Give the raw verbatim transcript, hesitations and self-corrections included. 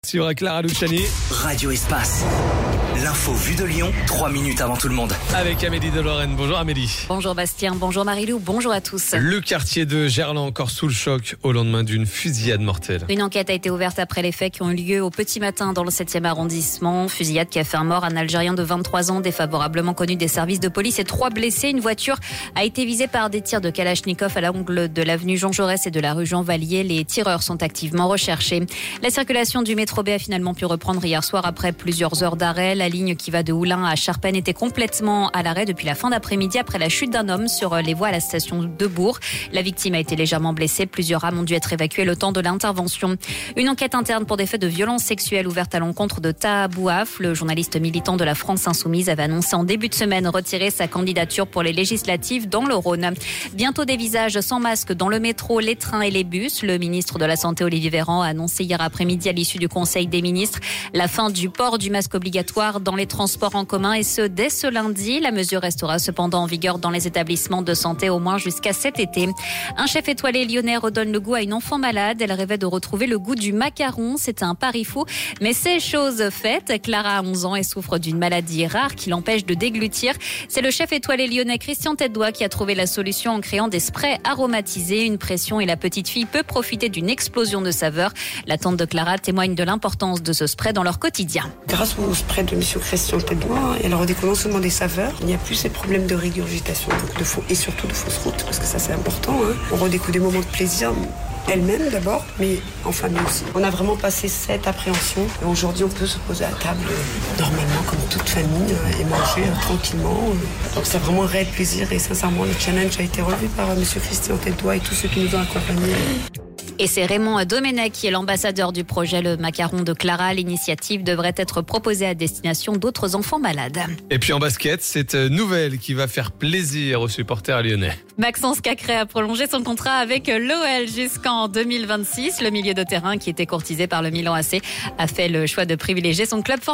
Sur Clara Luciani. Radio Espace. L'info vue de Lyon, trois minutes avant tout le monde. Avec Amélie de Lorraine. Bonjour Amélie. Bonjour Bastien, bonjour Marilou, bonjour à tous. Le quartier de Gerland encore sous le choc au lendemain d'une fusillade mortelle. Une enquête a été ouverte après les faits qui ont eu lieu au petit matin dans le septième arrondissement. Fusillade qui a fait un mort, un Algérien de vingt-trois ans, défavorablement connu des services de police et trois blessés. Une voiture a été visée par des tirs de Kalachnikov à l'angle de l'avenue Jean Jaurès et de la rue Jean Vallier. Les tireurs sont activement recherchés. La circulation du métro B a finalement pu reprendre hier soir après plusieurs heures d'arrêt. La ligne qui va de Oulin à Charpennes était complètement à l'arrêt depuis la fin d'après-midi après la chute d'un homme sur les voies à la station de Bourg. La victime a été légèrement blessée. Plusieurs âmes ont dû être évacuées le temps de l'intervention. Une enquête interne pour des faits de violence sexuelle ouverte à l'encontre de Taha Bouaf. Le journaliste militant de la France Insoumise avait annoncé en début de semaine retirer sa candidature pour les législatives dans le Rhône. Bientôt des visages sans masque dans le métro, les trains et les bus. Le ministre de la Santé Olivier Véran a annoncé hier après-midi à l'issue du Conseil des ministres la fin du port du masque obligatoire dans les transports en commun et ce dès ce lundi. La mesure restera cependant en vigueur dans les établissements de santé au moins jusqu'à cet été. Un chef étoilé lyonnais redonne le goût à une enfant malade. Elle rêvait de retrouver le goût du macaron. C'était un pari fou, mais c'est chose faite. Clara a onze ans et souffre d'une maladie rare qui l'empêche de déglutir. C'est le chef étoilé lyonnais Christian Tête-Doigt qui a trouvé la solution en créant des sprays aromatisés. Une pression et la petite fille peut profiter d'une explosion de saveurs. La tante de Clara témoigne de l'importance de ce spray dans leur quotidien. Grâce au spray de monsieur Christian Tête-Doigt, elle redécouvre non seulement des saveurs, il n'y a plus ces problèmes de régurgitation donc de faux, et surtout de fausses routes, parce que ça c'est important. Hein. On redécouvre des moments de plaisir, elle-même d'abord, mais en famille aussi. On a vraiment passé cette appréhension et aujourd'hui on peut se poser à table euh, normalement comme toute famille euh, et manger euh, tranquillement. Euh. Donc c'est vraiment un réel plaisir et sincèrement le challenge a été relevé par euh, monsieur Christian Tête-Doigt et tous ceux qui nous ont accompagnés. Et c'est Raymond Domenech qui est l'ambassadeur du projet Le Macaron de Clara. L'initiative devrait être proposée à destination d'autres enfants malades. Et puis en basket, cette nouvelle qui va faire plaisir aux supporters lyonnais. Maxence Cacré a prolongé son contrat avec l'O L jusqu'en deux mille vingt-six. Le milieu de terrain qui était courtisé par le Milan A C a fait le choix de privilégier son club